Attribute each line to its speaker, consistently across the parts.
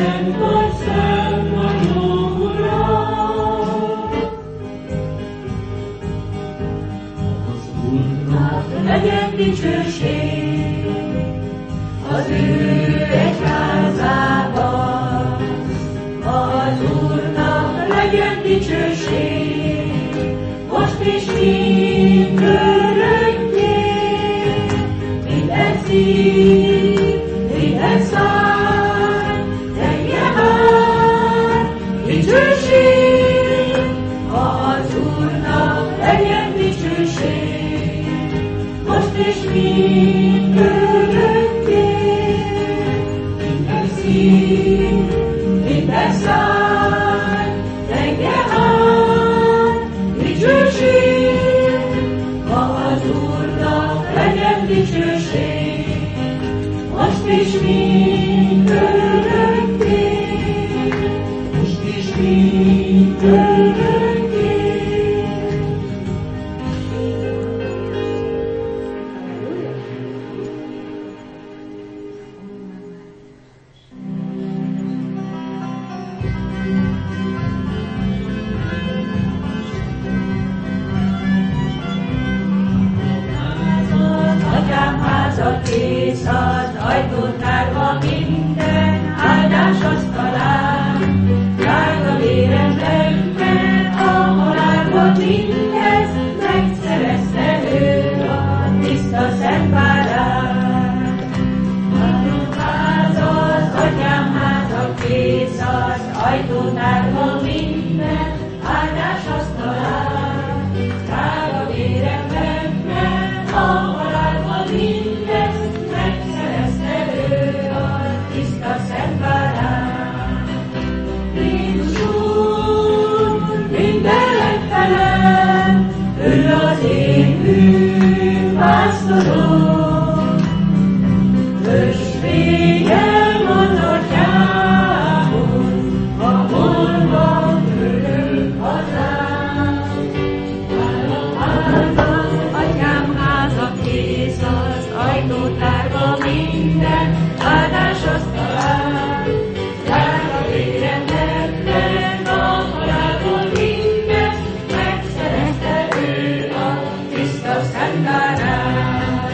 Speaker 1: szent vagy jó Uram. Az Úrnak legyen dicsőség az ő egyházában, az Úrnak legyen dicsőség, most is mindörökké, minden szív, minden szár, tegye már dicsőség, az Úrnak legyen dicsőség, most is mindörökké, minden szív, minden szár, tegye már dicsőség, az Úrnak legyen dicsőség, most is mindörökké, most is mindörökké.
Speaker 2: Kész az ajtót tárva minden áldás asztalán, drága véremben a halálban mindez, megszerezte ő a tiszta szent bárán. Atyám háza, az atyám háza, kész az ajtót tárva minden áldás asztalán, drága véremben a halálban mindez, ő az én bűnpásztorom, ösvényem az atyámon, ahol van örök hazám. Atyám háza, kész az ajtó tárva minden áldás asztalán, drága véremben a halálból mindez, megszerezte ő a tiszta szent bárán.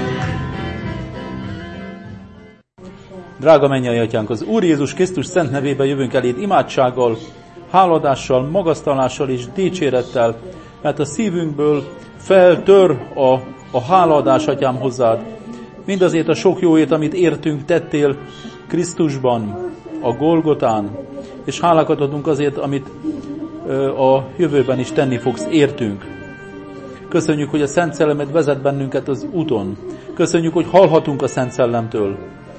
Speaker 3: Drága mennyei Atyánk, az Úr Jézus Krisztus szent nevében jövünk eléd imádsággal, háladással, magasztalással és dicsérettel, mert a szívünkből feltör a hálaadás, Atyám, hozzád. Mindazért a sok jóért, amit értünk, tettél Krisztusban, a Golgotán, és hálákat adunk azért, amit a jövőben is tenni fogsz, értünk. Köszönjük, hogy a Szent Szellemed vezet bennünket az úton. Köszönjük, hogy hallhatunk a Szent Szellemtől.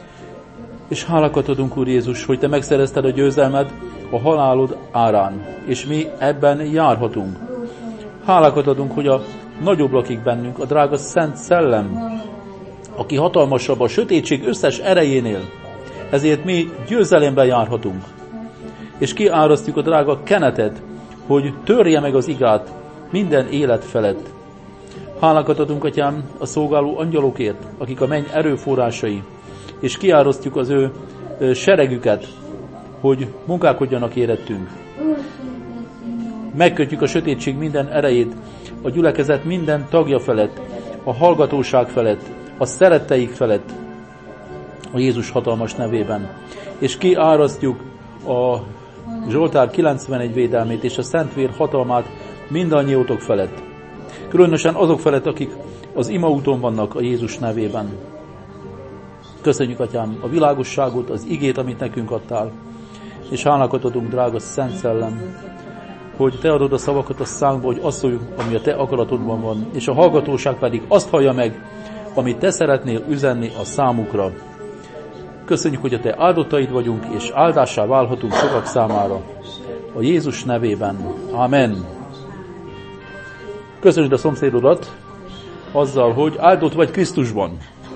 Speaker 3: És hálákat adunk, Úr Jézus, hogy Te megszerezted a győzelmed a halálod árán, és mi ebben járhatunk. Hálákat adunk, hogy a nagyobb lakik bennünk, a drága Szent Szellem, aki hatalmasabb a sötétség összes erejénél, ezért mi győzelemben járhatunk. És kiárasztjuk a drága kenetet, hogy törje meg az igát minden élet felett. Hálákat adunk, Atyám, a szolgáló angyalokért, akik a menny erőforrásai, és kiárasztjuk az ő seregüket, hogy munkálkodjanak érettünk. Megkötjük a sötétség minden erejét, a gyülekezet minden tagja felett, a hallgatóság felett, a szeretteik felett, a Jézus hatalmas nevében. És kiárasztjuk a Zsoltár 91 védelmét és a Szentvér hatalmát mindannyiótok felett. Különösen azok felett, akik az imaúton vannak a Jézus nevében. Köszönjük, Atyám, a világosságot, az igét, amit nekünk adtál, és hálákat adunk, drága Szent Szellem, hogy Te adod a szavakat a szánkba, hogy azt szóljuk, ami a Te akaratodban van, és a hallgatóság pedig azt hallja meg, amit Te szeretnél üzenni a számukra. Köszönjük, hogy a Te áldottaid vagyunk, és áldássá válhatunk sokak számára. A Jézus nevében. Amen. Köszönjük a szomszédodat azzal, hogy áldott vagy Krisztusban.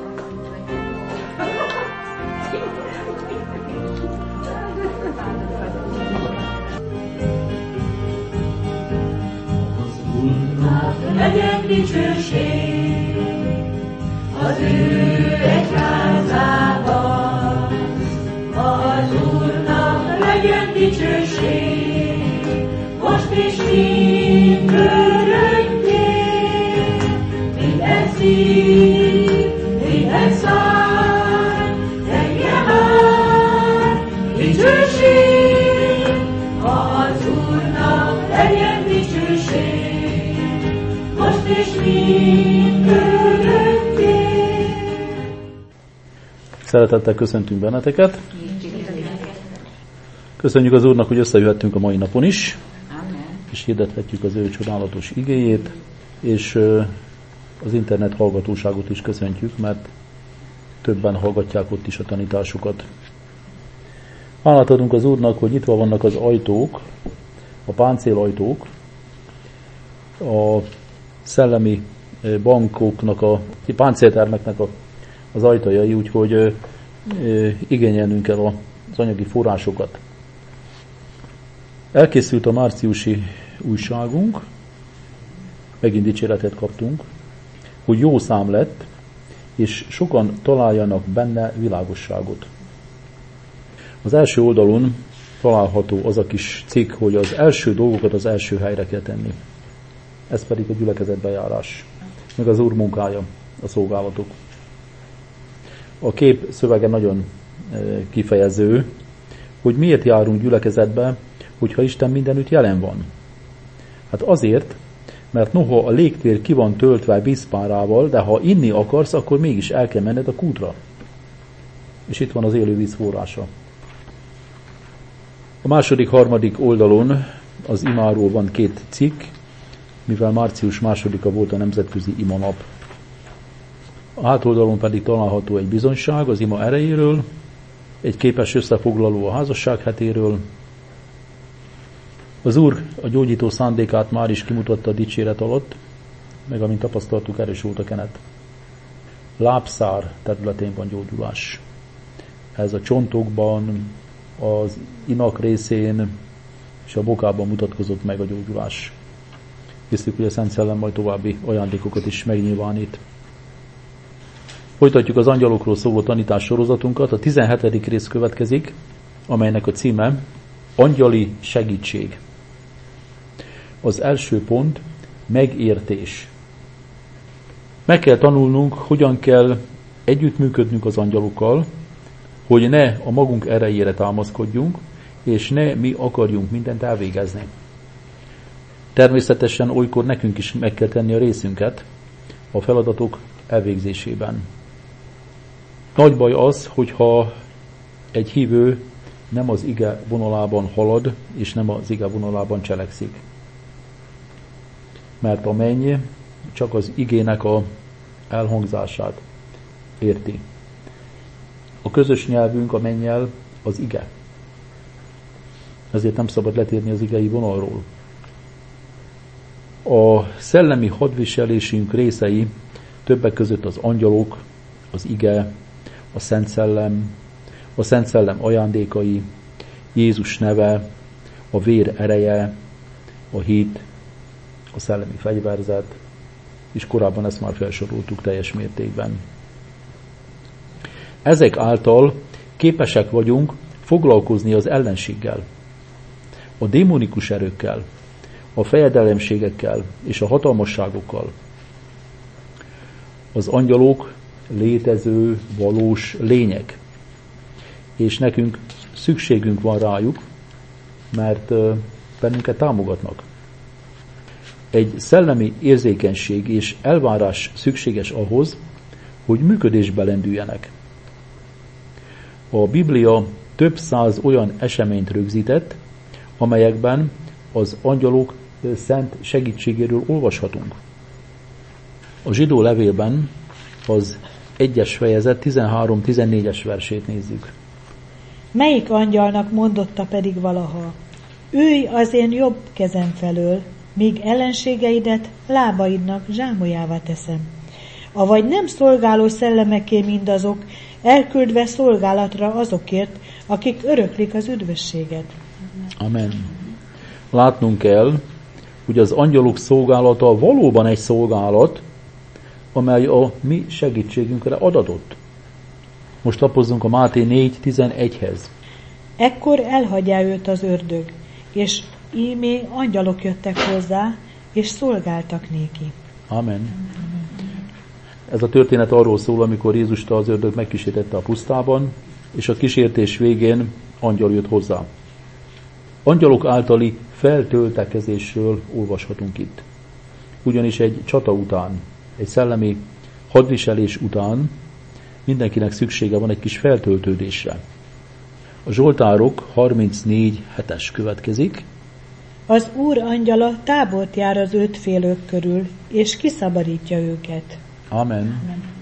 Speaker 2: Legyen dicsőség az ő egyházában, az Úrnak legyen dicsőség, most is mindörökké. Minden szív, minden szár, tegye már dicsőség, az Úrnak legyen dicsőség, most is mindörökké.
Speaker 3: Szeretettel köszöntünk benneteket. Köszönjük az Úrnak, hogy összejöhettünk a mai napon is, és hirdethetjük az ő csodálatos igéjét, és az internet hallgatóságot is köszöntjük, mert többen hallgatják ott is a tanításukat. Hálát adunk az Úrnak, hogy nyitva vannak az ajtók, a páncél-ajtók, a szellemi bankoknak, a páncéltermeknek az ajtajai, úgyhogy igényelnünk kell az anyagi forrásokat. Elkészült a márciusi újságunk, megint dicséretet kaptunk, hogy jó szám lett, és sokan találjanak benne világosságot. Az első oldalon található az a kis cikk, hogy az első dolgokat az első helyre kell tenni. Ez pedig a gyülekezetbejárás, meg az Úr munkája, a szolgálatok. A kép szövege nagyon kifejező, hogy miért járunk gyülekezetbe, hogyha Isten mindenütt jelen van. Hát azért, mert noha a légtér ki van töltve vízpárával, de ha inni akarsz, akkor mégis el kell menned a kútra. És itt van az élő víz forrása. A második, harmadik oldalon az imáról van két cikk, mivel március 2-a volt a nemzetközi imanap. A hátoldalon pedig található egy bizonyság az ima erejéről, egy képes összefoglaló a házasság hetéről. Az Úr a gyógyító szándékát már is kimutatta a dicséret alatt, meg amint tapasztaltuk, erős volt a kenet. Lábszár területén van gyógyulás. Ez a csontokban, az inak részén és a bokában mutatkozott meg a gyógyulás. Hiszük, hogy a Szent Szellem majd további ajándékokat is megnyilvánít. Folytatjuk az angyalokról szóló tanítás sorozatunkat. A 17. rész következik, amelynek a címe Angyali segítség. Az első pont megértés. Meg kell tanulnunk, hogyan kell együttműködnünk az angyalokkal, hogy ne a magunk erejére támaszkodjunk, és ne mi akarjunk mindent elvégezni. Természetesen olykor nekünk is meg kell tenni a részünket a feladatok elvégzésében. Nagy baj az, hogyha egy hívő nem az ige vonalában halad, és nem az ige vonalában cselekszik. Mert a menny csak az igének a elhangzását érti. A közös nyelvünk a mennyel az ige. Ezért nem szabad letérni az igei vonalról. A szellemi hadviselésünk részei többek között az angyalok, az ige, a Szent Szellem ajándékai, Jézus neve, a vér ereje, a hit, a szellemi fegyverzet, és korábban ezt már felsoroltuk teljes mértékben. Ezek által képesek vagyunk foglalkozni az ellenséggel, a démonikus erőkkel, a fejedelemségekkel és a hatalmasságokkal. Az angyalok létező, valós lények, és nekünk szükségünk van rájuk, mert bennünket támogatnak. Egy szellemi érzékenység és elvárás szükséges ahhoz, hogy működésbe lendüljenek. A Biblia több száz olyan eseményt rögzített, amelyekben az angyalok szent segítségéről olvashatunk. A zsidó levélben az 1. fejezet 13-14 versét nézzük.
Speaker 4: Melyik angyalnak mondotta pedig valaha, ülj az én jobb kezem felől, míg ellenségeidet lábaidnak zsámolyává teszem. Avagy nem szolgáló szellemeké mindazok, elküldve szolgálatra azokért, akik öröklik az üdvösséget.
Speaker 3: Amen. Látnunk kell, hogy az angyalok szolgálata valóban egy szolgálat, amely a mi segítségünkre adatott. Most lapozzunk a Máté 4.11-hez.
Speaker 4: Ekkor elhagyja őt az ördög, és ímé angyalok jöttek hozzá, és szolgáltak néki.
Speaker 3: Amen. Ez a történet arról szól, amikor Jézust az ördög megkísértette a pusztában, és a kísértés végén angyal jött hozzá. Angyalok általi feltöltekezésről olvashatunk itt. Ugyanis egy csata után, egy szellemi hadviselés után mindenkinek szüksége van egy kis feltöltődésre. A Zsoltárok 34:7 következik.
Speaker 4: Az Úr angyala tábort jár az ötfélők körül, és kiszabadítja őket.
Speaker 3: Amen.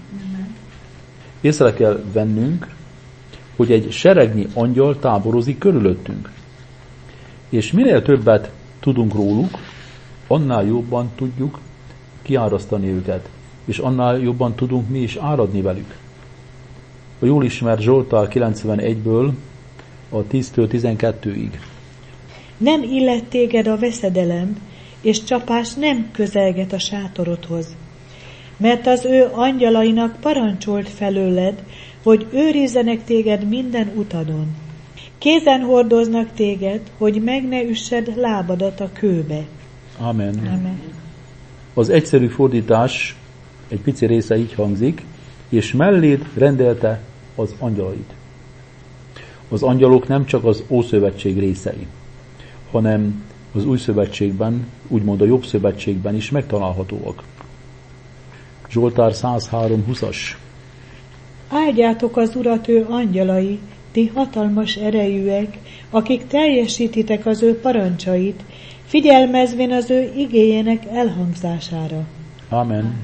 Speaker 3: Észre kell vennünk, hogy egy seregnyi angyal táborozik körülöttünk. És minél többet tudunk róluk, annál jobban tudjuk kiárasztani őket, és annál jobban tudunk mi is áradni velük. A jól ismert Zsoltár 91-ből a 10-től 12-ig.
Speaker 4: Nem illet téged a veszedelem, és csapás nem közelget a sátorodhoz. Mert az ő angyalainak parancsolt felőled, hogy őrizzenek téged minden utadon. Kézen hordoznak téged, hogy meg ne üssed lábadat a kőbe.
Speaker 3: Amen.
Speaker 4: Amen.
Speaker 3: Az egyszerű fordítás egy pici része így hangzik, és melléd rendelte az angyalait. Az angyalok nem csak az Ószövetség részei, hanem az Új Szövetségben, úgymond a Jobb Szövetségben is megtalálhatóak. Zsoltár 103:20.
Speaker 4: Áldjátok az Urat ő angyalai, ti hatalmas erejűek, akik teljesítitek az ő parancsait, figyelmezvén az ő igéjének elhangzására.
Speaker 3: Amen.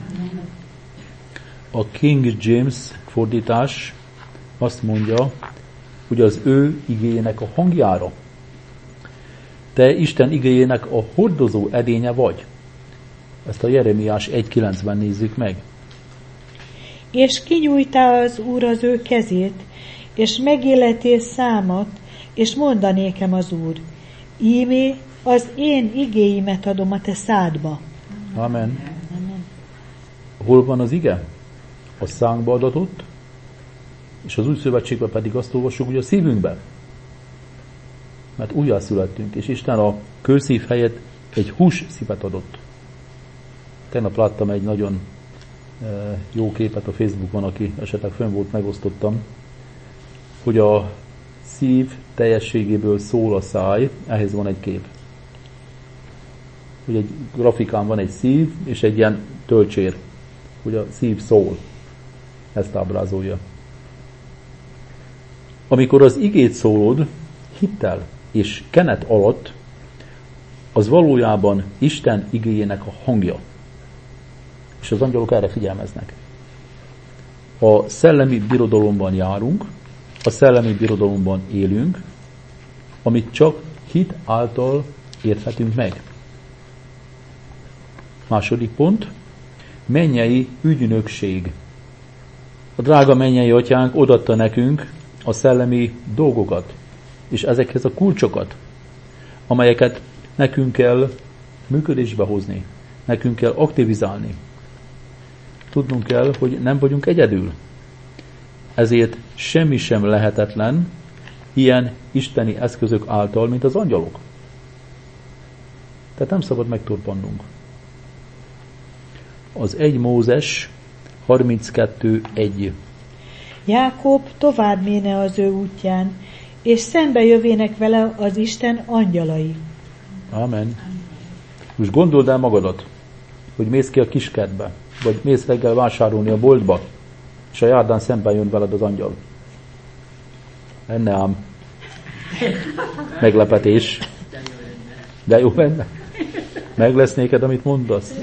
Speaker 3: A King James fordítás azt mondja, hogy az ő igéjének a hangjára. Te Isten igéjének a hordozó edénye vagy. Ezt a Jeremiás 1:9-ben nézzük meg.
Speaker 4: És kinyújtá az Úr az ő kezét, és megilleté számat, és mondanékem az Úr, íme az én igéimet adom a te szádba.
Speaker 3: Amen. Hol van az ige? A szánkba adatott, és az Új Szövetségben pedig azt olvassuk, hogy a szívünkben. Mert újjászülettünk, és Isten a kőszív helyett egy hús szívet adott. Tegnap láttam egy nagyon jó képet a Facebookon, aki esetleg fönn volt, megosztottam, hogy a szív teljességéből szól a száj, ehhez van egy kép. Hogy egy grafikán van egy szív, és egy ilyen tölcsér, hogy a szív szól. Ezt ábrázolja. Amikor az igét szólod, hittel és kenet alatt, az valójában Isten igéjének a hangja. És az angyalok erre figyelmeznek. A szellemi birodalomban járunk, a szellemi birodalomban élünk, amit csak hit által érthetünk meg. Második pont, mennyei ügynökség. A drága mennyei atyánk odaadta nekünk a szellemi dolgokat, és ezekhez a kulcsokat, amelyeket nekünk kell működésbe hozni, nekünk kell aktivizálni. Tudnunk kell, hogy nem vagyunk egyedül. Ezért semmi sem lehetetlen ilyen isteni eszközök által, mint az angyalok. Tehát nem szabad megtorpannunk. Az 1 Mózes 32:1.
Speaker 4: Jákob tovább méne az ő útján, és szembe jövének vele az Isten angyalai.
Speaker 3: Amen. Most gondold el magadat, hogy mész ki a kiskertbe, vagy mész reggel vásárolni a boltba, és a járdán szemben jön veled az angyal. Lenne ám meglepetés. De jó lenne. Meg lesz néked, amit mondasz.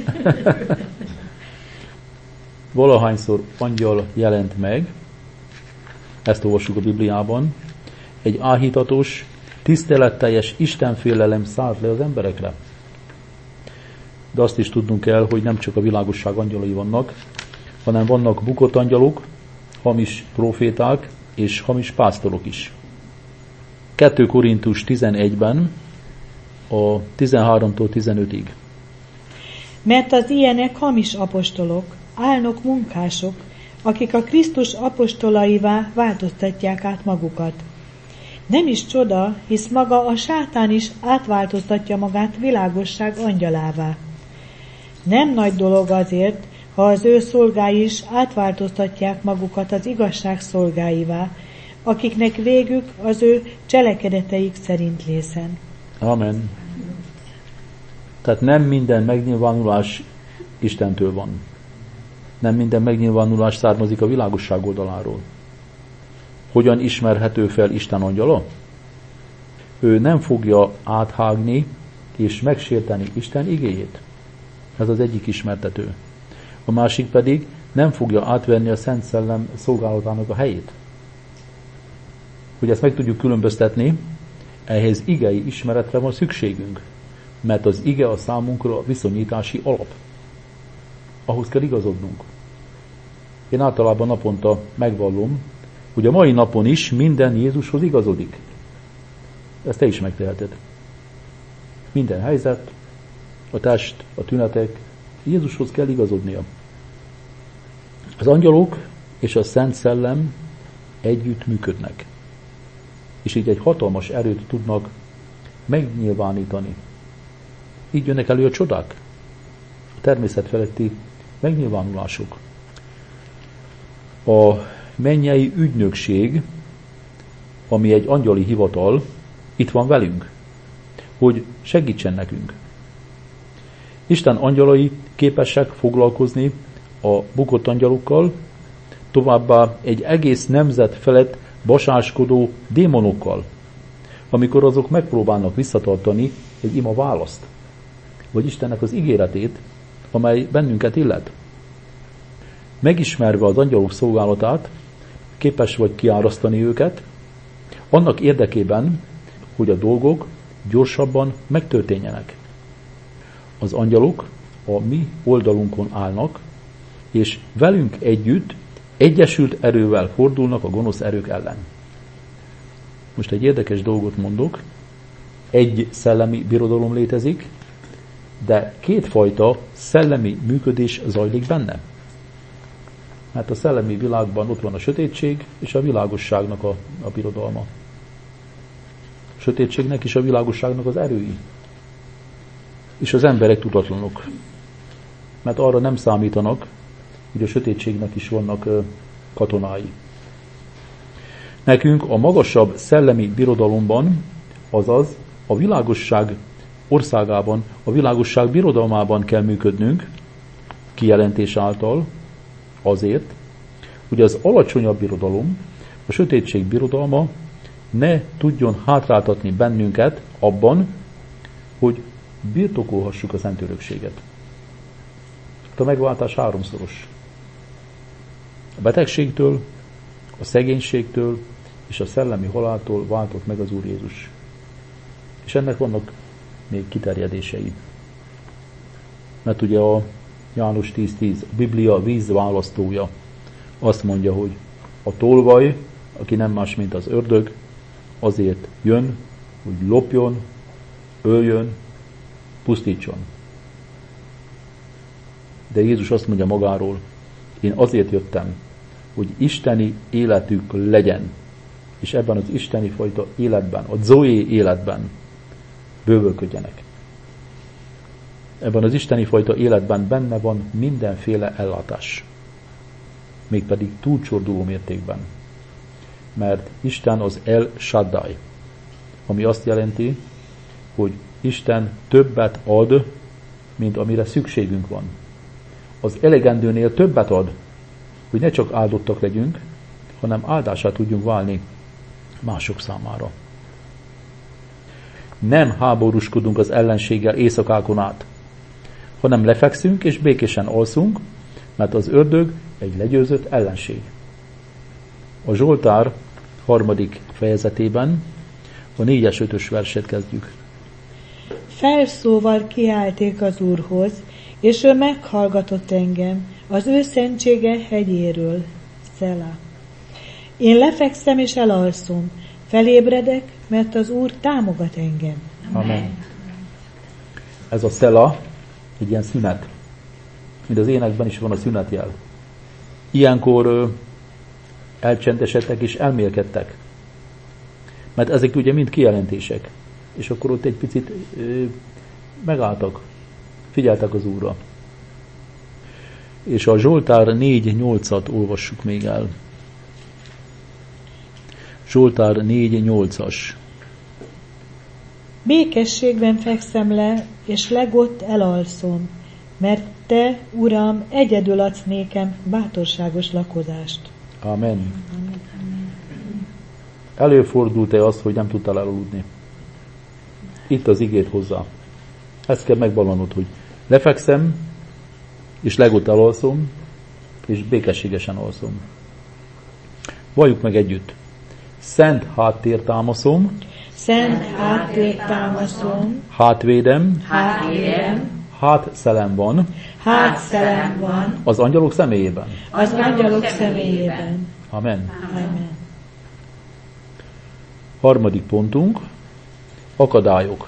Speaker 3: Valahányszor angyal jelent meg, ezt olvassuk a Bibliában, egy áhítatos, tiszteletteljes istenfélelem szállt le az emberekre. De azt is tudnunk kell, hogy nem csak a világosság angyalai vannak, hanem vannak bukott angyalok, hamis proféták és hamis pásztorok is. 2 Korintus 11-ben a 13-tól 15-ig.
Speaker 4: Mert az ilyenek hamis apostolok, álnok munkások, akik a Krisztus apostolaivá változtatják át magukat. Nem is csoda, hisz maga a sátán is átváltoztatja magát világosság angyalává. Nem nagy dolog azért, ha az ő szolgái is átváltoztatják magukat az igazság szolgáivá, akiknek végük az ő cselekedeteik szerint lészen.
Speaker 3: Amen. Tehát nem minden megnyilvánulás Istentől van. Nem minden megnyilvánulás származik a világosság oldaláról. Hogyan ismerhető fel Isten angyala? Ő nem fogja áthágni és megsérteni Isten igéjét. Ez az egyik ismertető. A másik pedig nem fogja átvenni a Szent Szellem szolgálatának a helyét. Hogy ezt meg tudjuk különböztetni, ehhez igei ismeretre van szükségünk, mert az ige a számunkra a viszonyítási alap. Ahhoz kell igazodnunk. Én általában naponta megvallom, hogy a mai napon is minden Jézushoz igazodik. Ezt te is megteheted. Minden helyzet, a test, a tünetek, Jézushoz kell igazodnia. Az angyalok és a Szent Szellem együtt működnek. És így egy hatalmas erőt tudnak megnyilvánítani. Így jönnek elő a csodák, a természet feletti megnyilvánulások. A mennyei ügynökség, ami egy angyali hivatal, itt van velünk, hogy segítsen nekünk. Isten angyalai képesek foglalkozni a bukott angyalokkal, továbbá egy egész nemzet felett basáskodó démonokkal, amikor azok megpróbálnak visszatartani egy ima választ, vagy Istennek az ígéretét, amely bennünket illet. Megismerve az angyalok szolgálatát, képes vagy kiárasztani őket, annak érdekében, hogy a dolgok gyorsabban megtörténjenek. Az angyalok a mi oldalunkon állnak, és velünk együtt egyesült erővel fordulnak a gonosz erők ellen. Most egy érdekes dolgot mondok. Egy szellemi birodalom létezik, de kétfajta szellemi működés zajlik benne. Mert a szellemi világban ott van a sötétség és a világosságnak a birodalma. A sötétségnek és a világosságnak az erői. És az emberek tudatlanok. Mert arra nem számítanak, hogy a sötétségnek is vannak katonái. Nekünk a magasabb szellemi birodalomban, azaz a világosság országában, a világosság birodalmában kell működnünk, kijelentés által, azért, hogy az alacsonyabb birodalom, a sötétség birodalma ne tudjon hátráltatni bennünket abban, hogy birtokolhassuk a szent örökséget. A megváltás háromszoros. A betegségtől, a szegénységtől és a szellemi haláltól váltott meg az Úr Jézus. És ennek vannak még kiterjedései. Mert ugye a János 10.10, a Biblia vízválasztója azt mondja, hogy a tolvaj, aki nem más, mint az ördög, azért jön, hogy lopjon, öljön, pusztítson. De Jézus azt mondja magáról, én azért jöttem, hogy isteni életük legyen, és ebben az isteni fajta életben, a zoé életben bővölködjenek. Ebben az isteni fajta életben benne van mindenféle ellátás. Mégpedig túlcsorduló mértékben. Mert Isten az El Shaddai, ami azt jelenti, hogy Isten többet ad, mint amire szükségünk van. Az elegendőnél többet ad, hogy ne csak áldottak legyünk, hanem áldását tudjunk válni mások számára. Nem háborúskodunk az ellenséggel éjszakákon át, hanem lefekszünk és békésen alszunk, mert az ördög egy legyőzött ellenség. A Zsoltár 3. fejezetében a 4-5 verset kezdjük.
Speaker 4: Felszóval kiálték az Úrhoz, és ő meghallgatott engem az ő szentsége hegyéről. Szelá. Én lefekszem és elalszom, felébredek, mert az Úr támogat engem.
Speaker 3: Amen. Ez a szela egy ilyen szünet. Mint az énekben is van a szünetjel. Ilyenkor elcsendesedtek és elmélkedtek. Mert ezek ugye mind kijelentések. És akkor ott egy picit megálltak, figyeltek az Úrra. És a Zsoltár 4.8-at olvassuk még el. Zsoltár 4.8-as.
Speaker 4: Békességben fekszem le, és legott elalszom, mert te, Uram, egyedül adsz nékem bátorságos lakozást.
Speaker 3: Amen. Előfordult-e az, hogy nem tudtál elaludni? Itt az igét hozzá. Ezt kell megvallanod, hogy lefekszem, és legott elalszom, és békességesen alszom. Valljuk meg együtt. Szent háttér támaszom,
Speaker 4: Szent háttér támaszom,
Speaker 3: hátvédem, hátszelem van
Speaker 4: hátszelem van
Speaker 3: az angyalok személyében.
Speaker 4: az angyalok személyében.
Speaker 3: Amen.
Speaker 4: Amen.
Speaker 3: Harmadik pontunk, akadályok.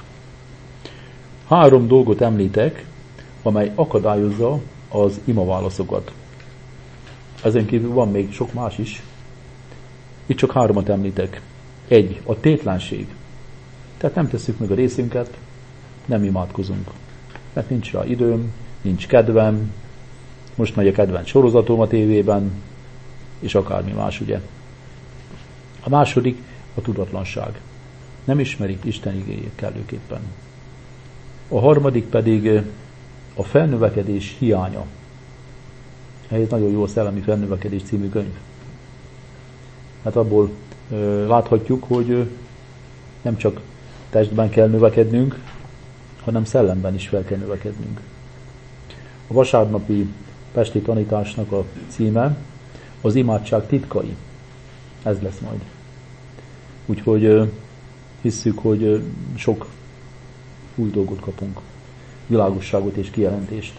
Speaker 3: 3 dolgot említek, amely akadályozza az imaválaszokat. Ezen kívül van még sok más is. Itt csak 3-at említek. 1. A tétlenség. Tehát nem tesszük meg a részünket, nem imádkozunk. Mert nincs rá időm, nincs kedvem, most megy a kedvenc sorozatom a tévében, és akármi más, ugye. A második a tudatlanság. Nem ismerik Isten igéjét kellőképpen. A harmadik pedig a felnövekedés hiánya. Ez nagyon jó a Szellemi Felnövekedés című könyv. Hát abból láthatjuk, hogy nem csak testben kell növekednünk, hanem szellemben is fel kell növekednünk. A vasárnapi pesti tanításnak a címe az imádság titkai. Ez lesz majd. Úgyhogy hisszük, hogy sok új dolgot kapunk. Világosságot és kijelentést.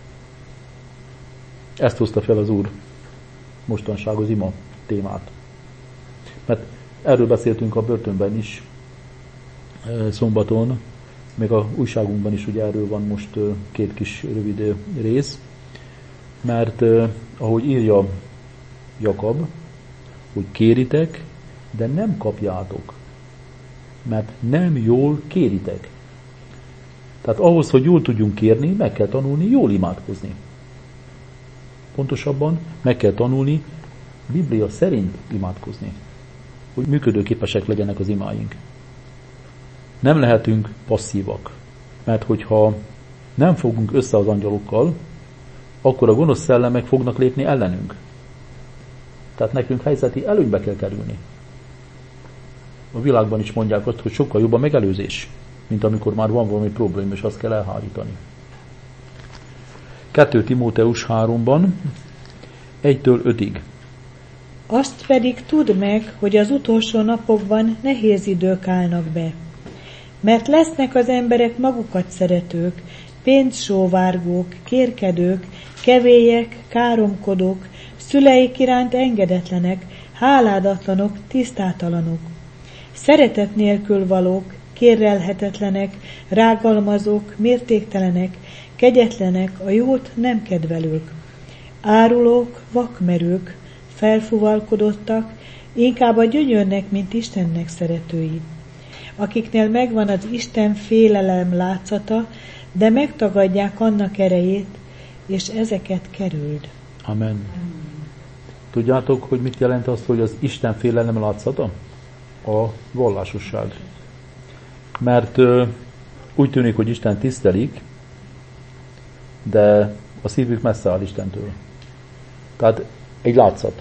Speaker 3: Ezt hozta fel az Úr mostanság az ima témát. Mert erről beszéltünk a börtönben is szombaton, még a újságunkban is ugye erről van most 2 kis rövid rész, mert ahogy írja Jakab, hogy kéritek, de nem kapjátok, mert nem jól kéritek. Tehát ahhoz, hogy jól tudjunk kérni, meg kell tanulni jól imádkozni. Pontosabban meg kell tanulni Biblia szerint imádkozni, hogy működőképesek legyenek az imáink. Nem lehetünk passzívak, mert hogyha nem fogunk össze az angyalokkal, akkor a gonosz szellemek fognak lépni ellenünk. Tehát nekünk helyzeti előnybe kell kerülni. A világban is mondják azt, hogy sokkal jobb a megelőzés, mint amikor már van valami probléma, és azt kell elhárítani. 2 Timóteus 3-ban 1-től 5-ig.
Speaker 4: Azt pedig tudd meg, hogy az utolsó napokban nehéz idők állnak be. Mert lesznek az emberek magukat szeretők, pénzsóvárgók, kérkedők, kevélyek, káromkodók, szüleik iránt engedetlenek, háládatlanok, tisztátalanok. Szeretet nélkül valók, kérrelhetetlenek, rágalmazók, mértéktelenek, kegyetlenek, a jót nem kedvelők. Árulók, vakmerők, felfuvalkodottak, inkább a gyönyörnek, mint Istennek szeretői. Akiknél megvan az Isten félelem látszata, de megtagadják annak erejét, és ezeket kerüld.
Speaker 3: Amen. Tudjátok, hogy mit jelent az, hogy az Isten félelem látszata? A vallásosság. Mert úgy tűnik, hogy Isten tisztelik, de a szívük messze áll Istentől. Tehát egy látszat.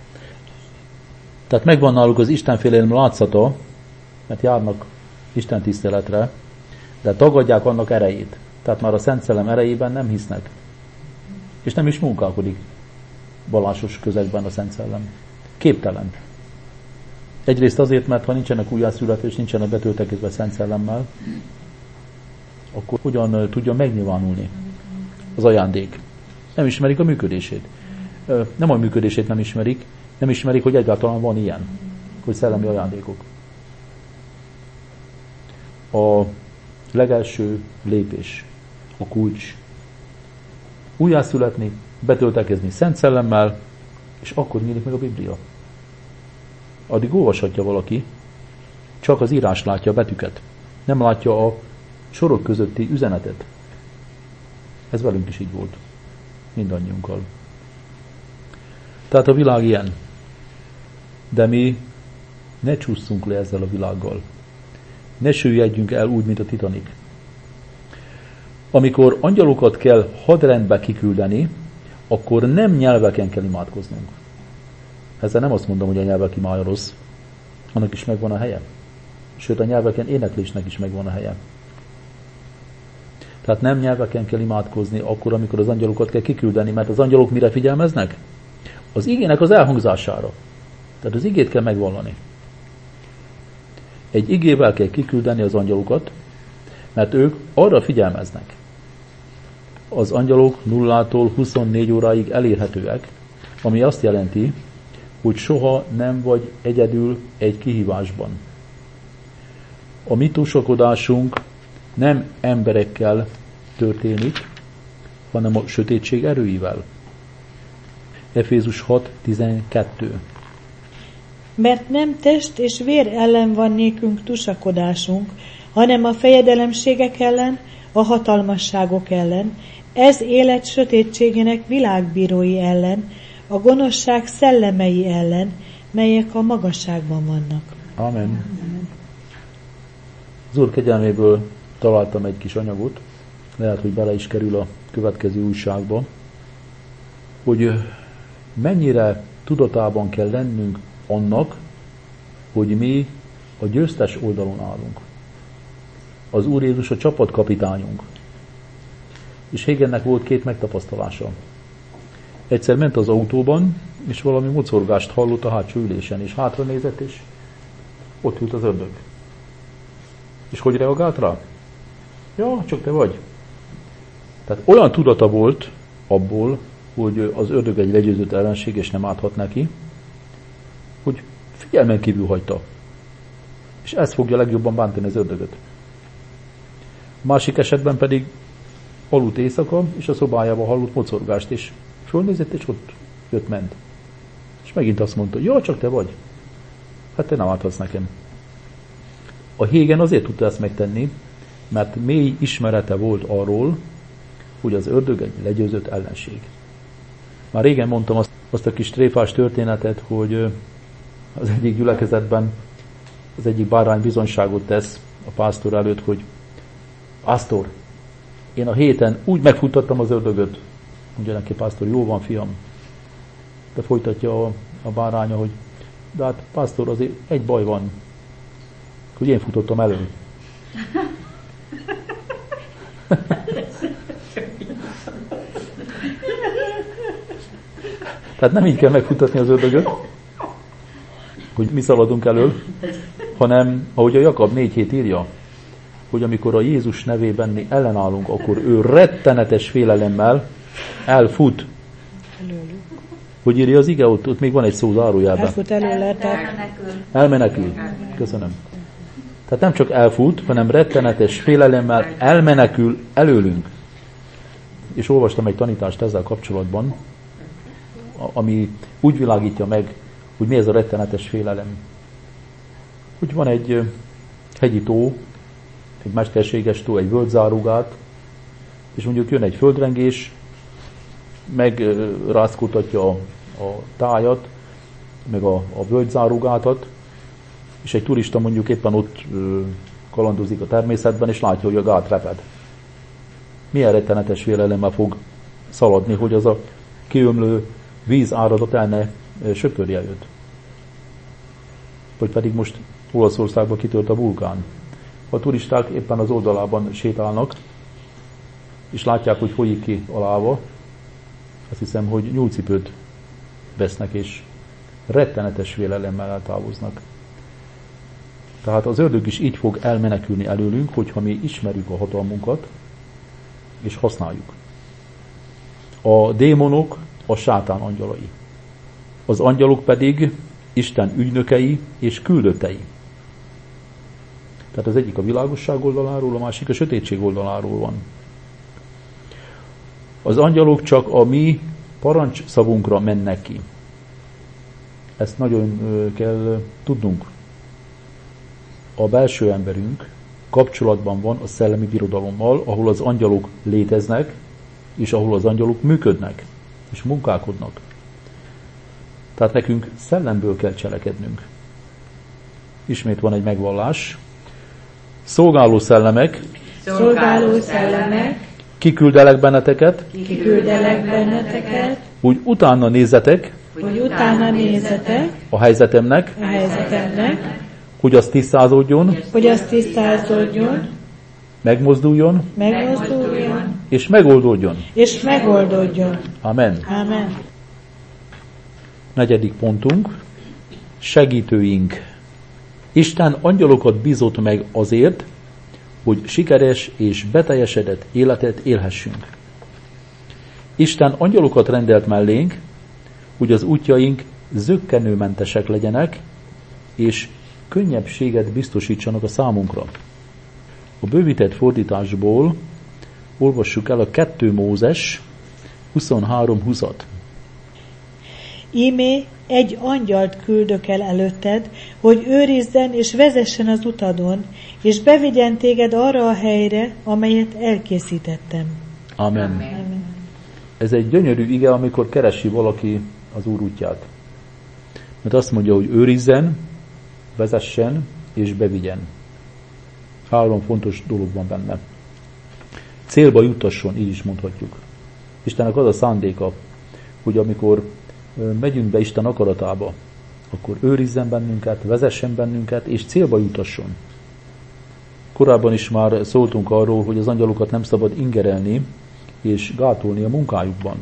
Speaker 3: Tehát megvan náluk az Isten félelem látszata, mert járnak Isten tiszteletre, de tagadják annak erejét. Tehát már a Szent Szellem erejében nem hisznek. És nem is munkálkodik vallásos közegben a Szent Szellem. Képtelen. Egyrészt azért, mert ha nincsenek újjászületve és nincsenek betöltekezve Szent Szellemmel, akkor hogyan tudja megnyilvánulni az ajándék? Nem ismerik a működését. Nem a működését nem ismerik, hogy egyáltalán van ilyen, hogy szellemi ajándékok. A legelső lépés, a kulcs. Újjászületni, betöltekezni Szent Szellemmel, és akkor nyílik meg a Biblia. Addig olvashatja valaki, csak az írás látja a betűket. Nem látja a sorok közötti üzenetet. Ez velünk is így volt. Mindannyiunkkal. Tehát a világ ilyen. De mi ne csúszunk le ezzel a világgal. Ne süllyedjünk el úgy, mint a Titanic. Amikor angyalokat kell hadrendbe kiküldeni, akkor nem nyelveken kell imádkoznunk. Ezzel nem azt mondom, hogy a nyelvek imája rossz. Annak is megvan a helye. Sőt, a nyelveken éneklésnek is megvan a helye. Tehát nem nyelveken kell imádkozni akkor, amikor az angyalokat kell kiküldeni, mert az angyalok mire figyelmeznek? Az igének az elhangzására. Tehát az igét kell megvallani. Egy igével kell kiküldeni az angyalokat, mert ők arra figyelmeznek. Az angyalok 0-tól 24 óráig elérhetőek, ami azt jelenti, hogy soha nem vagy egyedül egy kihívásban. A mi tusakodásunk nem emberekkel történik, hanem a sötétség erőivel. Efézus 6:12.
Speaker 4: Mert nem test és vér ellen van nékünk tusakodásunk, hanem a fejedelemségek ellen, a hatalmasságok ellen, ez élet sötétségének világbírói ellen, a gonoszság szellemei ellen, melyek a magasságban vannak.
Speaker 3: Amen. Az Úr kegyelméből találtam egy kis anyagot, lehet, hogy bele is kerül a következő újságba, hogy mennyire tudatában kell lennünk annak, hogy mi a győztes oldalon állunk. Az Úr Jézus a csapatkapitányunk. És Hégennek volt 2 megtapasztalása. Egyszer ment az autóban, és valami mocorgást hallott a hátsó ülésen, és hátra nézett, és ott ült az ördög. És hogy reagált rá? Ja, csak te vagy. Tehát olyan tudata volt abból, hogy az ördög egy legyőzött ellenség, és nem áthat neki, hogy figyelmen kívül hagyta. És ez fogja legjobban bántani az ördögöt. Másik esetben pedig aludt éjszaka, és a szobájában hallott mocorgást, és fölnézett, és ott ment. És megint azt mondta, ja, csak te vagy. Hát te nem áthatsz nekem. A Hégen azért tudta ezt megtenni, mert mély ismerete volt arról, hogy az ördög egy legyőzött ellenség. Már régen mondtam azt a kis tréfás történetet, hogy az egyik gyülekezetben az egyik bárány bizonyságot tesz a pásztor előtt, hogy pásztor, én a héten úgy megfuttattam az ördögöt. Mondja neki pásztor, jó van, fiam. De folytatja a báránya, hogy de hát pásztor, azért egy baj van, hogy én futottam elő. Tehát nem így kell megfutatni az ördögöt, hogy mi szaladunk elől, hanem, ahogy a Jakab 4:7 írja, hogy amikor a Jézus nevében mi ellenállunk, akkor ő rettenetes félelemmel elfut. Hogy írja az ige, ott még van egy szó zárójelben.
Speaker 4: Elfut előle,
Speaker 3: elmenekül. Köszönöm. Tehát nem csak elfut, hanem rettenetes félelemmel elmenekül előlünk. És olvastam egy tanítást ezzel kapcsolatban, ami úgy világítja meg, hogy mi ez a rettenetes félelem. Hogy van egy hegyi tó, egy mesterséges tó, egy völgyzárugát, és mondjuk jön egy földrengés, megrázkódtatja a tájat, meg a völgyzárugátat, és egy turista mondjuk éppen ott kalandozik a természetben, és látja, hogy a gát reped. Milyen rettenetes félelemmel fog szaladni, hogy az a kiömlő vízáradat el ne söpörje őt. Vagy pedig most Olaszországban kitört a vulkán. A turisták éppen az oldalában sétálnak, és látják, hogy folyik ki a láva. Azt hiszem, hogy nyúlcipőt vesznek, és rettenetes félelemmel eltávoznak. Tehát az ördög is így fog elmenekülni előlünk, hogyha mi ismerjük a hatalmunkat, és használjuk. A démonok a sátán angyalai. Az angyalok pedig Isten ügynökei és küldöttei. Tehát az egyik a világosság oldaláról, a másik a sötétség oldaláról van. Az angyalok csak a mi parancsszavunkra mennek ki. Ezt nagyon kell tudnunk. a belső emberünk kapcsolatban van a szellemi birodalommal, ahol az angyalok léteznek, és ahol az angyalok működnek, és munkálkodnak. Tehát nekünk szellemből kell cselekednünk. Ismét van egy megvallás. Szolgáló szellemek, kiküldelek benneteket, hogy utána nézzetek, a helyzetemnek, hogy az tisztázódjon, megmozduljon, és megoldódjon. Amen.
Speaker 4: Amen.
Speaker 3: 4. pontunk, segítőink. Isten angyalokat bízott meg azért, hogy sikeres és beteljesedett életet élhessünk. Isten angyalokat rendelt mellénk, hogy az útjaink zökkenőmentesek legyenek, és könnyebbséget biztosítsanak a számunkra. A bővített fordításból olvassuk el a 2 Mózes 23:20-at.
Speaker 4: Ímé, egy angyalt küldök el előtted, hogy őrizzen és vezessen az utadon, és bevigyen téged arra a helyre, amelyet elkészítettem.
Speaker 3: Amen. Amen. Ez egy gyönyörű ige, amikor keresi valaki az Úr útját. Mert azt mondja, hogy őrizzen, vezessen és bevigyen. 3 fontos dolog van benne. Célba jutasson, így is mondhatjuk. Istennek az a szándéka, hogy amikor megyünk be Isten akaratába, akkor őrizzen bennünket, vezessen bennünket, és célba jutasson. Korábban is már szóltunk arról, hogy az angyalokat nem szabad ingerelni, és gátolni a munkájukban.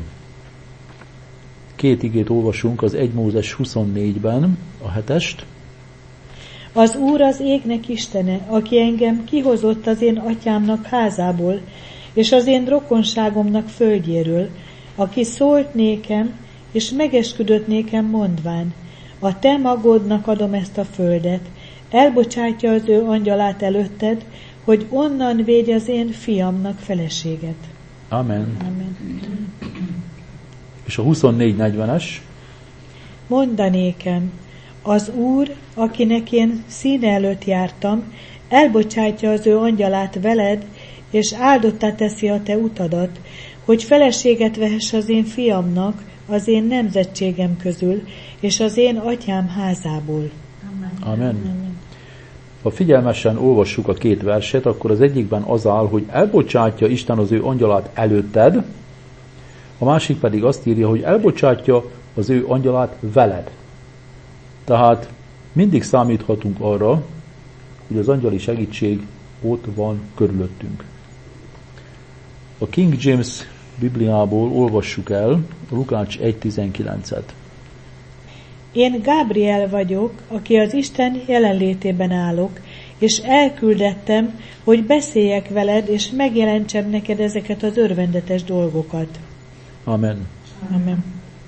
Speaker 3: 2 igét olvasunk az 1 Mózes 24-ben, a 7-est.
Speaker 4: Az Úr az égnek Istene, aki engem kihozott az én atyámnak házából, és az én rokonságomnak földjéről, aki szólt nékem, és megesküdött nékem mondván, a te magodnak adom ezt a földet, elbocsátja az ő angyalát előtted, hogy onnan védj az én fiamnak feleséget.
Speaker 3: Amen. Amen. És a 24:40-es.
Speaker 4: Mondanékem, az Úr, akinek én színe előtt jártam, elbocsátja az ő angyalát veled, és áldottá teszi a te utadat, hogy feleséget vehess az én fiamnak, az én nemzetségem közül, és az én atyám házából.
Speaker 3: Amen. Ha figyelmesen olvassuk a 2 verset, akkor az egyikben az áll, hogy elbocsátja Isten az ő angyalát előtted, a másik pedig azt írja, hogy elbocsátja az ő angyalát veled. Tehát mindig számíthatunk arra, hogy az angyali segítség ott van körülöttünk. A King James Bibliából olvassuk el Lukács 1:19-et.
Speaker 4: Én Gábriel vagyok, aki az Isten jelenlétében állok, és elküldettem, hogy beszéljek veled, és megjelentsem neked ezeket az örvendetes dolgokat.
Speaker 3: Amen.
Speaker 4: Amen.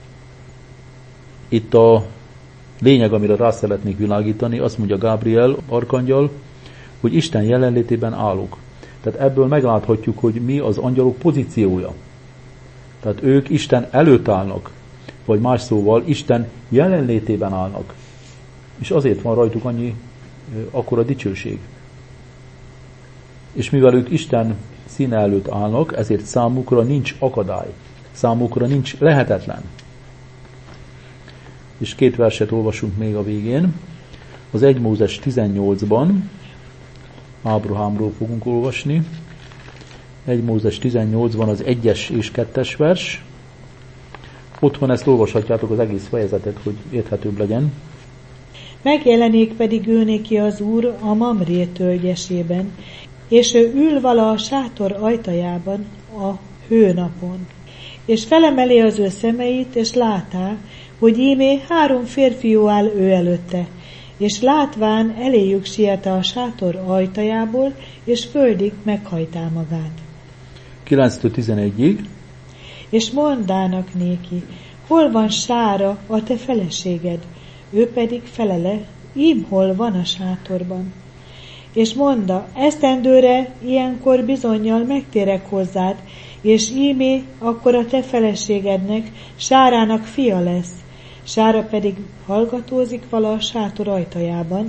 Speaker 3: Itt a lényeg, amire rá szeretnék világítani, azt mondja Gábriel, arkangyal, hogy Isten jelenlétében állok. Tehát ebből megláthatjuk, hogy mi az angyalok pozíciója. Tehát ők Isten előtt állnak, vagy más szóval Isten jelenlétében állnak. És azért van rajtuk akkora dicsőség. És mivel ők Isten színe előtt állnak, ezért számukra nincs akadály. Számukra nincs lehetetlen. És 2 verset olvasunk még a végén. Az 1 Mózes 18-ban Ábrahámról fogunk olvasni. 1 Mózes 18-ban az 1-es és 2-es vers. Otthon ezt olvashatjátok az egész fejezetet, hogy érthetőbb legyen.
Speaker 4: Megjelenik pedig ő néki az Úr a Mamré tölgyesében, és ő ül vala a sátor ajtajában a hőnapon. És felemeli az ő szemeit, és látá, hogy íme 3 férfiú áll ő előtte, és látván eléjük siete a sátor ajtajából, és földig meghajtá magát.
Speaker 3: 9-11-ig.
Speaker 4: És mondának néki, hol van Sára, a te feleséged? Ő pedig felele, ím hol van a sátorban. És mondta, esztendőre ilyenkor bizonnyal megtérek hozzád, és ímé akkor a te feleségednek, Sárának fia lesz. Sára pedig hallgatózik vala a sátor ajtajában,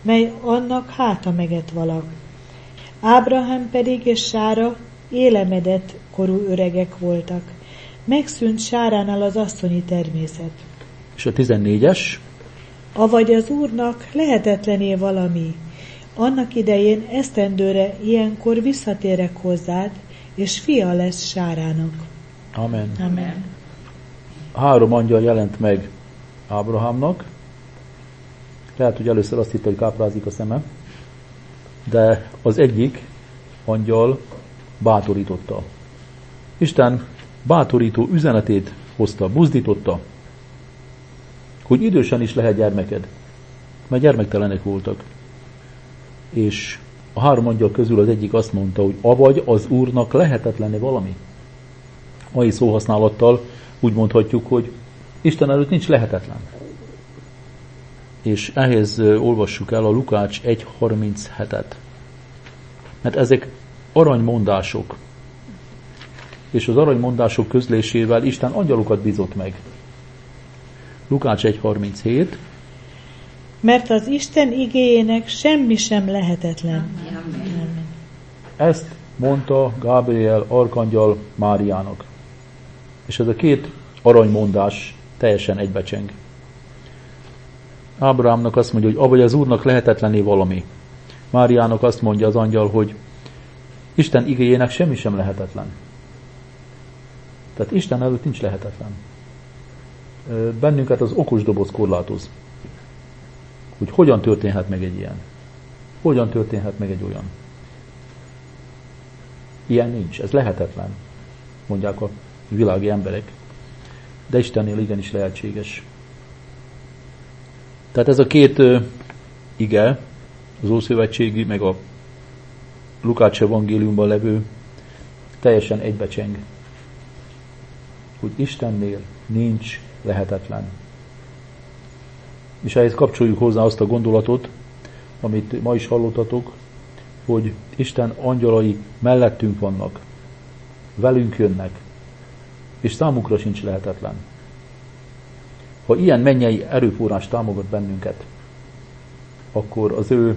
Speaker 4: mely annak háta meget vala. Ábrahám pedig és Sára élemedett korú öregek voltak. Megszűnt Sáránál az asszonyi természet.
Speaker 3: És a 14-es.
Speaker 4: Avagy az Úrnak lehetetlené valami. Annak idején esztendőre ilyenkor visszatérek hozzád, és fia lesz Sárának.
Speaker 3: Amen.
Speaker 4: Amen.
Speaker 3: 3 angyal jelent meg Ábrahámnak. Lehet, hogy először azt hitte, hogy káprázik a szeme, de az egyik angyal bátorította. Isten bátorító üzenetét hozta, buzdította, hogy idősen is lehet gyermeked, mert gyermektelenek voltak. És a 3 angyal közül az egyik azt mondta, hogy avagy az Úrnak lehetetlenné valami. Mai szóhasználattal úgy mondhatjuk, hogy Isten előtt nincs lehetetlen. És ehhez olvassuk el a Lukács 1.37-et. Mert ezek aranymondások. És az aranymondások közlésével Isten angyalokat bízott meg. Lukács 1.37.
Speaker 4: Mert az Isten igéjének semmi sem lehetetlen.
Speaker 2: Amen.
Speaker 3: Ezt mondta Gábriel arkangyal Máriának. És ez a 2 aranymondás teljesen egybecseng. Ábrahámnak azt mondja, hogy avagy az Úrnak lehetetlené valami. Máriának azt mondja az angyal, hogy Isten igéjének semmi sem lehetetlen. Tehát Isten előtt nincs lehetetlen. Bennünket az okos doboz korlátoz. Hogy hogyan történhet meg egy ilyen. Hogyan történhet meg egy olyan. Ilyen nincs, ez lehetetlen, mondják a világi emberek. De Istennél igenis lehetséges. Tehát ez a 2 ige, az Ószövetségi, meg a Lukács evangéliumban levő, teljesen egybecseng. Hogy Istennél nincs lehetetlen. És ehhez kapcsoljuk hozzá azt a gondolatot, amit ma is hallottatok, hogy Isten angyalai mellettünk vannak, velünk jönnek, és számukra sincs lehetetlen. Ha ilyen mennyei erőforrás támogat bennünket, akkor az ő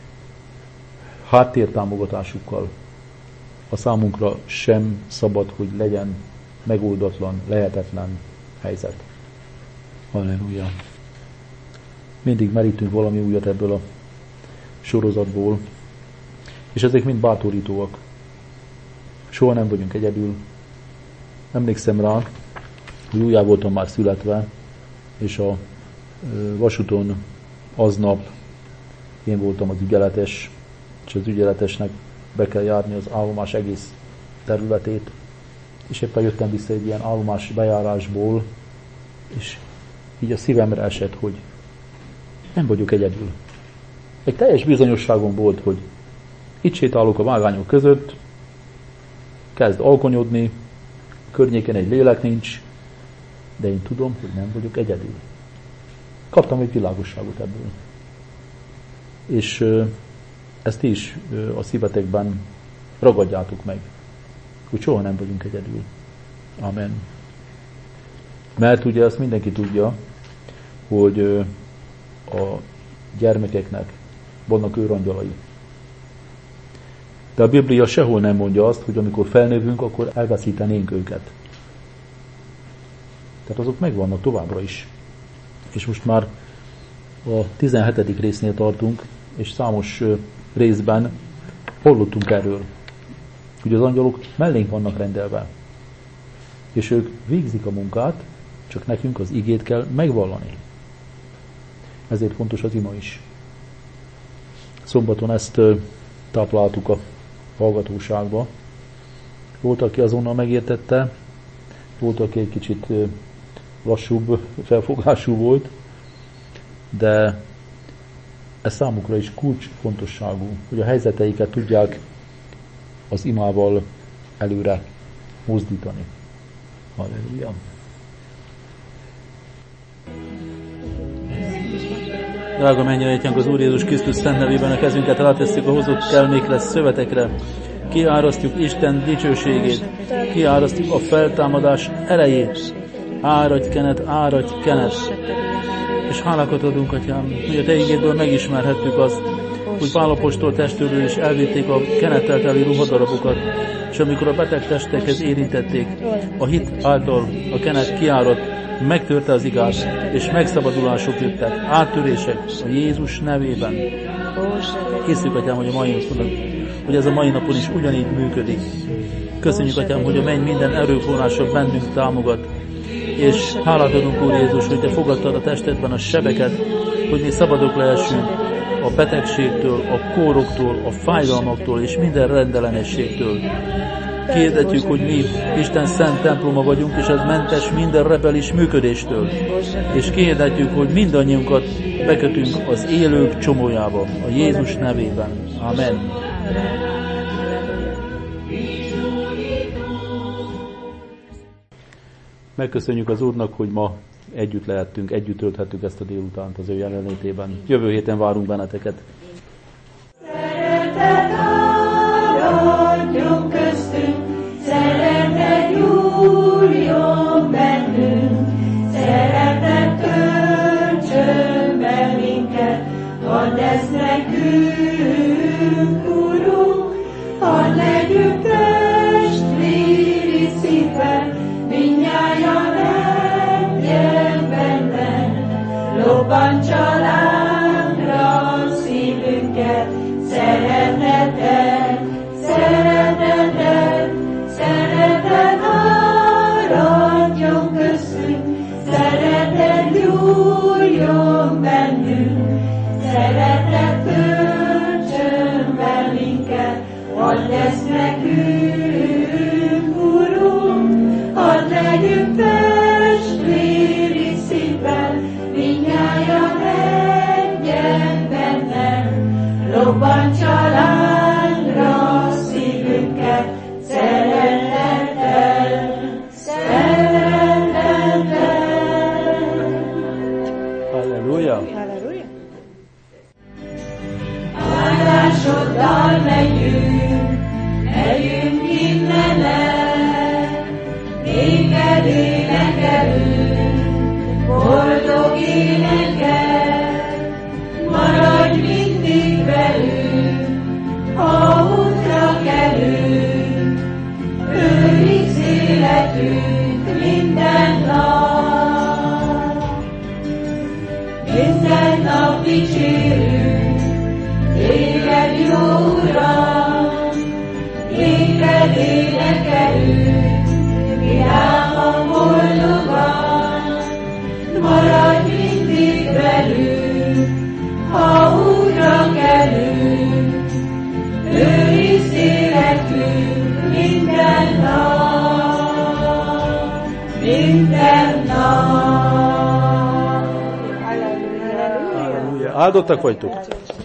Speaker 3: háttértámogatásukkal a számunkra sem szabad, hogy legyen megoldatlan, lehetetlen helyzet. Halleluja! Mindig merítünk valami újat ebből a sorozatból, és ezek mind bátorítóak. Soha nem vagyunk egyedül. Emlékszem rá, hogy újjá voltam már születve, és a vasúton aznap én voltam az ügyeletes, és az ügyeletesnek be kell járni az állomás egész területét, és éppen jöttem vissza egy ilyen állomás bejárásból, és így a szívemre esett, hogy nem vagyok egyedül. Egy teljes bizonyosságom volt, hogy itt sétálok a vágányok között, kezd alkonyodni, környéken egy lélek nincs, de én tudom, hogy nem vagyok egyedül. Kaptam egy világosságot ebből. És ezt is a szívetekben ragadjátok meg, hogy soha nem vagyunk egyedül. Amen. Mert ugye azt mindenki tudja, hogy a gyermekeknek vannak őrangyalai. De a Biblia sehol nem mondja azt, hogy amikor felnövünk, akkor elveszítenénk őket. Tehát azok megvannak továbbra is. És most már a 17. résznél tartunk, és számos részben hallottunk erről, hogy az angyalok mellénk vannak rendelve. És ők végzik a munkát, csak nekünk az igét kell megvallani. Ezért fontos az ima is. Szombaton ezt tápláltuk a hallgatóságba. Volt, aki azonnal megértette, volt, aki egy kicsit lassúbb felfogású volt, de ez számukra is kulcsfontosságú, hogy a helyzeteiket tudják az imával előre mozdítani. Halleluja! Drága mennyei Atyánk, az Úr Jézus Krisztus szent nevében a kezünket rátesszük a hozott kelmékre, szövetekre. Kiárasztjuk Isten dicsőségét, kiárasztjuk a feltámadás erejét. Áradj kenet, És hálákat adunk, Atyám, hogy a Te igédből megismerhettük azt, hogy Pál apostol testőről is elvitték a kenettel teli ruhadarabokat, és amikor a beteg testekhez érintették, a hit által a kenet kiáradt, megtörte az igát, és megszabadulások jöttek, áttörések a Jézus nevében. Hiszük, Atyám, hogy hogy ez a mai napon is ugyanígy működik. Köszönjük, Atyám, hogy a menny minden erőforrása bennünk támogat, és hálát adunk, Úr Jézus, hogy Te fogadtad a testedben a sebeket, hogy mi szabadok lehessünk a betegségtől, a kóroktól, a fájdalmaktól és minden rendellenességtől. Kérdetjük, hogy mi Isten szent temploma vagyunk, és ez mentes minden rebelis működéstől. És kérdetjük, hogy mindannyiunkat bekötünk az élők csomójába, a Jézus nevében. Amen. Megköszönjük az Úrnak, hogy ma együtt lehettünk, együtt tölthettük ezt a délutánt az ő jelenlétében. Jövő héten várunk benneteket.
Speaker 2: Szeretet áradjon köztünk, szeretet gyújjon bennünk, szeretet töltsön be minket, hadd ezt nekünk, Urunk, hadd legyünk testvéri szívben, mindnyájan egyebben, lobbantsa lángra szívünket, szeretetet, szeretetet, szeretet áradjon köztünk, szeretet gyújjon bennünk, szeretet töltsön be minket, hadd ezt nekünk, Urunk, hadd legyünk testvéri szívben, mindnyájan egyebben, lobbantsa lángra szívünket, szeretettel, szeretettel.
Speaker 3: Halleluja!
Speaker 2: Állásoddal megyünk, megyünk innen el, néked énekelünk, boldog énekkel, maradj mindig velünk, ha útra kerünk, őrizd életünk minden nap. Minden nap dicsérünk, téged jó Uram, téged énekelünk, vidáman boldogan, maradj mindig velünk, ha útra kerünk, őrizd életünk minden nap, minden nap.
Speaker 3: Halleluja! Áldottak vagytok!